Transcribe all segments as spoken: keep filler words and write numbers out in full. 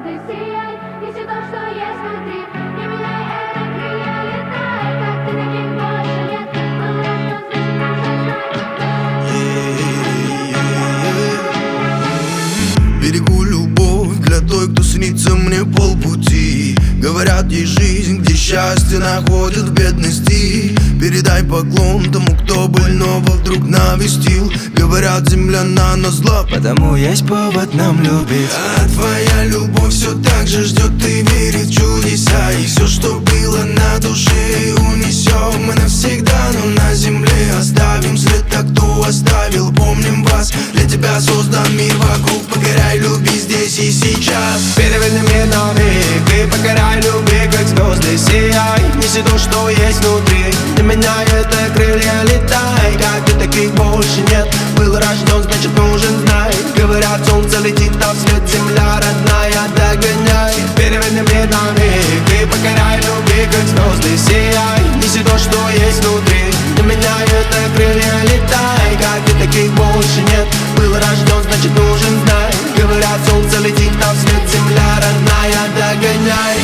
звезды, сияй, неси то, что есть внутри. Не меняй это, крылья, летай, как ты таких больше нет. Был рожден, значит нужно знать. Берегу любовь для той, кто снится мне полпути. Говорят, есть жизнь, где счастье находит в бедности. Передай поклон тому, кто больного вдруг навестил. Говорят, земля на нас зла, потому есть повод нам любить. А твоя любовь все так же ждет и верит в чудеса. И все, что было на душе, унесем мы навсегда. Но на земле оставим след, так кто оставил, помним вас. Для тебя создан мир вокруг, покоряй, люби здесь и сейчас. Переверни мир на миг и покоряй, люби, как звезды, сияй. Неси то, что есть внутри. Не меняй это, крылья, летай, как ты таких больше нет. Был рожден, значит нужен знай. Говорят, солнце летит, а вслед земля родная, догоняй. Переверни мир на миг и покоряй, люби, как звезды, сияй. Неси то, что есть внутри. Не меняй это, крылья, летай, как ты таких больше нет. Был рожден, значит нужен знай. Говорят, солнце летит, а вслед земля родная, догоняй.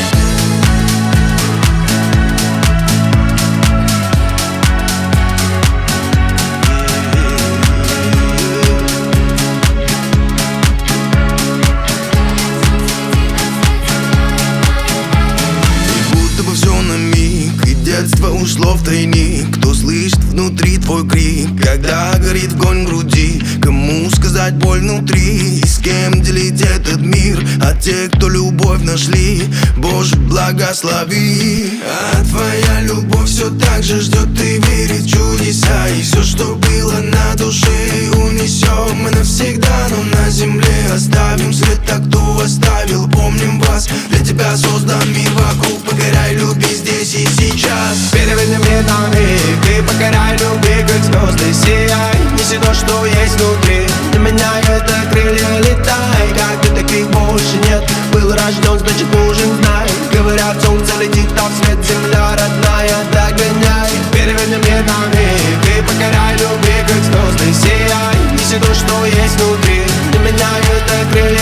Детство ушло в тайник. Кто слышит внутри твой крик, когда горит огонь в груди? Кому сказать боль внутри? И с кем делить этот мир? А те, кто любовь нашли, Боже, благослови. А твоя любовь все так же ждет и верит в чудеса. И все, что было на душе, унесем мы навсегда. Но на земле оставим след, так кто оставил, помним вас. Для тебя создан мир вокруг, покоряй, люби здесь и сейчас. Переверни мир на миг и покоряй, люби, как звезды, сияй. Неси то, что есть внутри. Не меняй это, крылья, летай, как ты таких больше нет. Был рожден, значит нужен знай. Говорят, солнце летит, а вслед земля родная, догоняй. Переверни мир на миг и покоряй, люби, как звезды, сияй. Неси то, что есть внутри. Не меняй это, крылья,